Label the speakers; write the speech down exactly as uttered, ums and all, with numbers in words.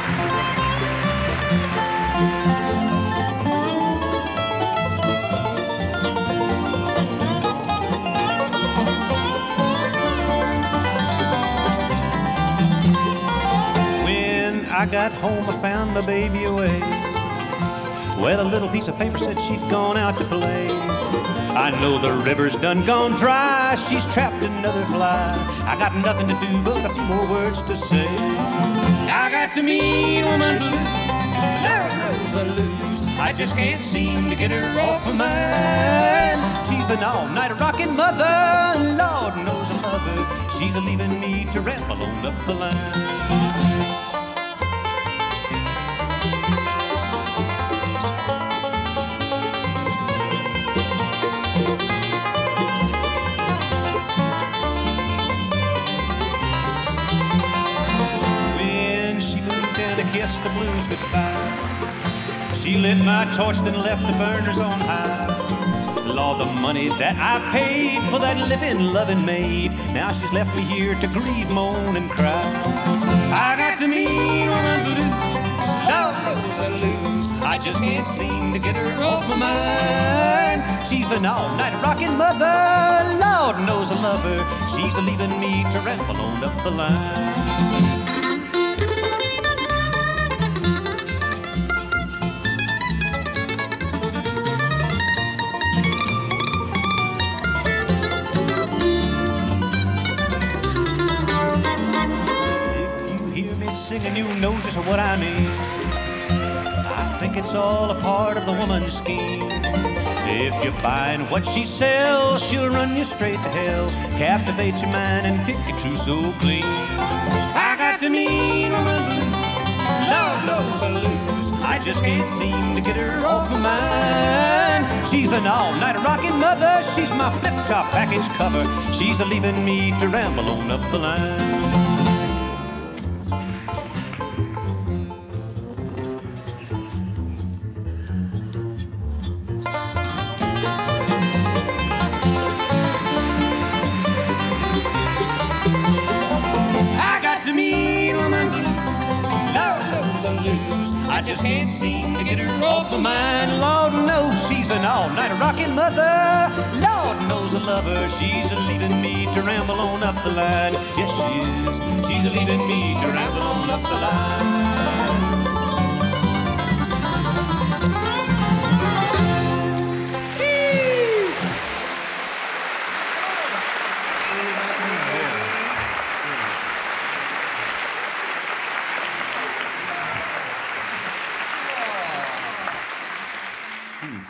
Speaker 1: When I got home, I found my baby away. Well, a little piece of paper said she'd gone out to play. I know the river's done gone dry. She's trapped another fly. I got nothing to do but a few more words to say. I got the mean woman blues. Lord knows I lose. I just can't seem to get her off my mind. She's an all-night rockin' mother. Lord knows I love her. She's a-leaving me to ramble on up the line. Kiss the blues goodbye. She lit my torch, then left the burners on high. Lord, the money that I paid for that living, loving maid, now she's left me here to grieve, moan, and cry. I got to mean woman blues. Lord knows I lose. I just can't seem to get her off my mind. She's an all-night rockin' mother. Lord knows I love her. She's a-leaving me to ramble on up the line. Singing, you know just what I mean. I think it's all a part of the woman's scheme. If you're buying what she sells, she'll run you straight to hell, captivate your mind and pick your true soul clean. I got the mean woman blues. Lord knows I lose. I just can't seem to get her off my mind. She's an all-night rockin' mother. She's my flip-top package cover. She's a-leaving me to ramble on up the line. I just can't seem to get her off my mind. Lord knows she's an all-night rockin' mother. Lord knows I love her. She's a-leaving me to ramble on up the line. Yes, she is. She's a-leaving me to ramble on up the line. Hmm.